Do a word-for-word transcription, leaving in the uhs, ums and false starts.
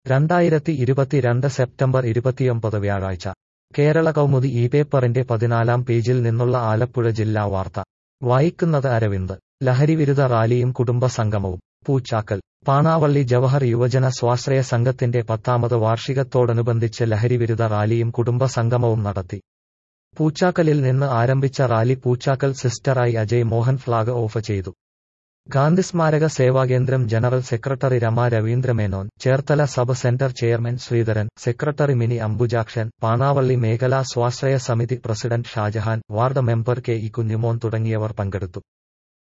രണ്ടായിരത്തി ഇരുപത്തിരണ്ട് സെപ്റ്റംബർ ഇരുപത്തിയൊമ്പത് വ്യാഴാഴ്ച കേരള കൗമുദി ഈ പേപ്പറിന്റെ പതിനാലാം പേജിൽ നിന്നുള്ള ആലപ്പുഴ ജില്ലാ വാർത്ത വായിക്കുന്നത് അരവിന്ദ്. ലഹരിവിരുദ്ധ റാലിയും കുടുംബ സംഗമവും പൂച്ചാക്കൽ. പാണാവള്ളി ജവഹർ യുവജന സ്വാശ്രയ സംഘത്തിന്റെ പത്താമത് വാർഷികത്തോടനുബന്ധിച്ച് ലഹരിവിരുദ്ധ റാലിയും കുടുംബ സംഗമവും നടത്തി. പൂച്ചാക്കലിൽ നിന്ന് ആരംഭിച്ച റാലി പൂച്ചാക്കൽ സിസ്റ്ററായി അജയ് മോഹൻ ഫ്ളാഗ് ഓഫ് ചെയ്തു. ഗാന്ധിസ്മാരക സേവാകേന്ദ്രം general secretary Rama Raveendramenon, Cherthala sub centre chairman Sreedharan, secretary Mini Ambujakshan, Panavally മേഖലാ സ്വാശ്രയ സമിതി പ്രസിഡന്റ് ഷാജഹാൻ, ward member K E Kunjumon തുടങ്ങിയവർ പങ്കെടുത്തു.